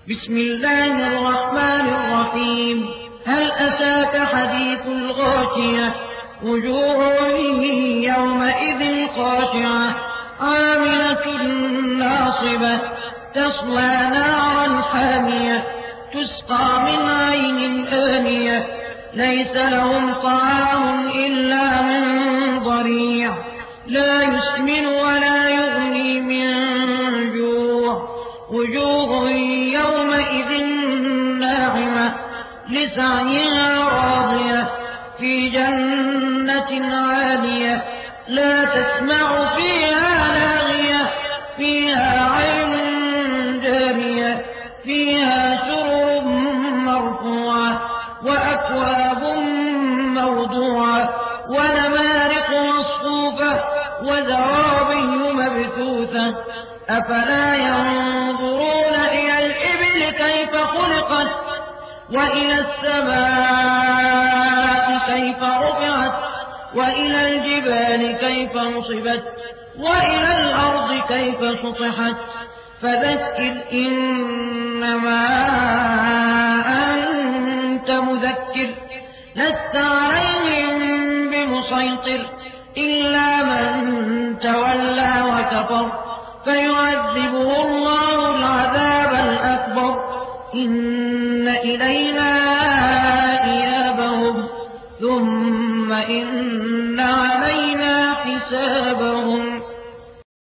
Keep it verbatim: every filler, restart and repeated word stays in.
بسم الله الرحمن الرحيم. هل أتاك حديث الغاشية؟ وجوه يومئذ خاشعة عاملة ناصبة تصلى نارا حامية تسقى من عين آنية ليس لهم طعام إلا من ضريع لا يسمن ولا يغني من جوع. وجوه يومئذ ناعمة لسعيها راضية في جنة عالية لا تسمع فيها لاغية فيها عين جارية فيها سرر مرفوعة وأكواب موضوعة ونمارق مصفوفة وزرابي مبثوثة. أفلا ينظرون إلى الإبل كيف خلقت وإلى السماء كيف رفعت وإلى الجبال كيف نصبت وإلى الأرض كيف سطحت. فذكر إنما أنت مذكر لست عليهم بمسيطر إلا من تولى وكفر فيعذبه الله العذاب الأكبر. إن إلينا إيابهم ثم إن